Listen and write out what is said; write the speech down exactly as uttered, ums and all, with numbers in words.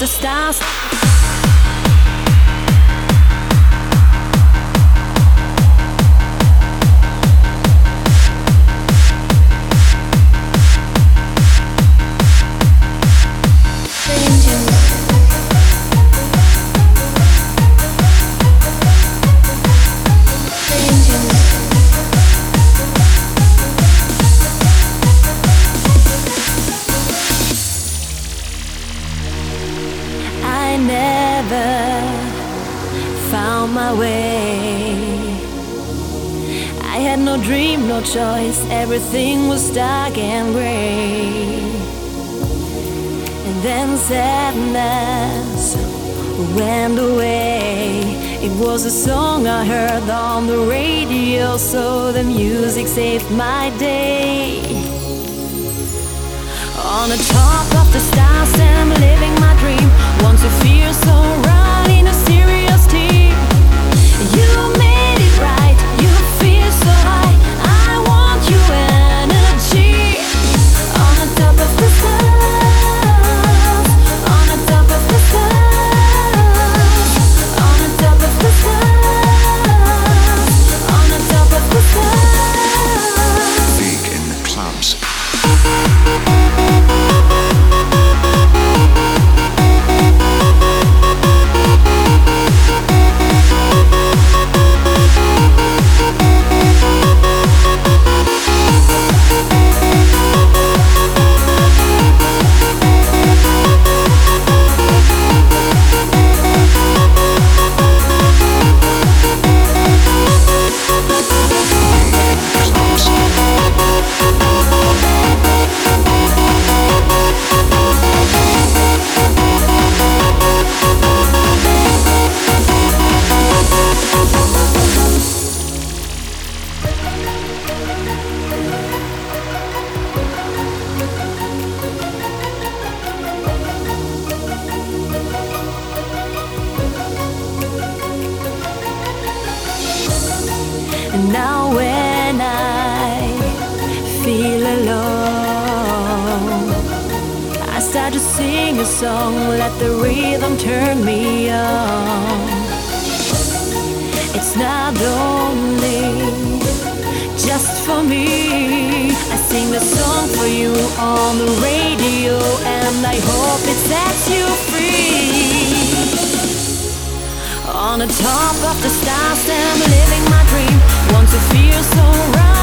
the stars. I never found my way. I had no dream, no choice. Everything was dark and gray. And then sadness went away. It was a song I heard on the radio, so the music saved my day. On the top of the stars, I'm living my dream. Want to feel so right in a serious team. You made it right, you feel so high. I want you energy. On the top of the stars, on the top of the stars, on the top of the stars, on the top of the stars. Big in the clubs. And now when I feel alone, I start to sing a song, let the rhythm turn me on. It's not only just for me. I sing the song for you on the radio, and I hope it sets you free. On the top of the stars, I'm living my dream. Want to feel so right.